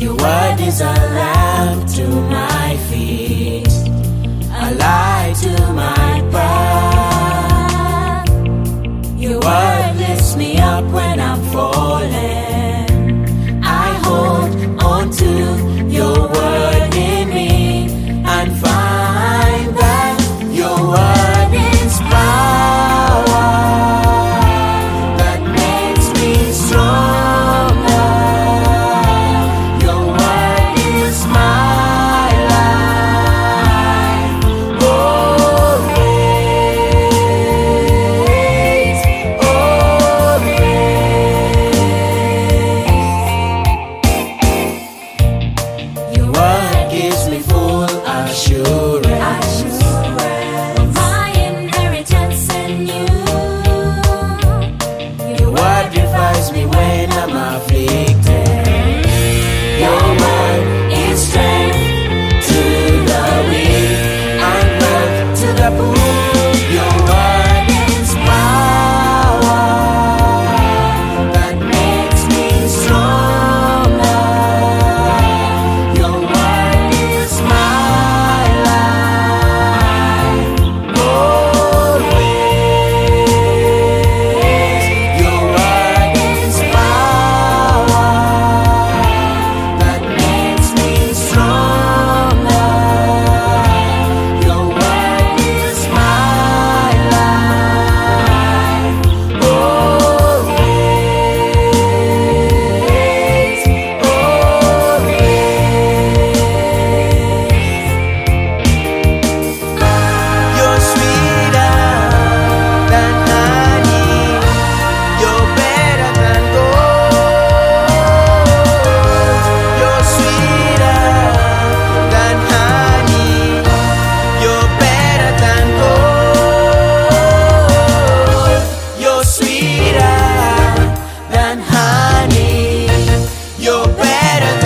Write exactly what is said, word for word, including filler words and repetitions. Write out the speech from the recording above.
Your word is a lamp to my feet, a light to my path. Your word lifts me up when I'm falling. I hold on to your word in me and find that your word is power that makes me stronger. Your word is my life. Always, always. Your word gives me full assurance. My inheritance in you. Your word revives me when I'm afflicted. Your word is strength to the weak and wealth to the poor. Your word is power that makes me stronger. Your word is my life. Always. Your word is power that makes me stronger. Your word is my life. Always, always. You're sweeter than honey. You're better than gold. You're sweeter than honey. You're better than gold. You're sweeter than honey. You're better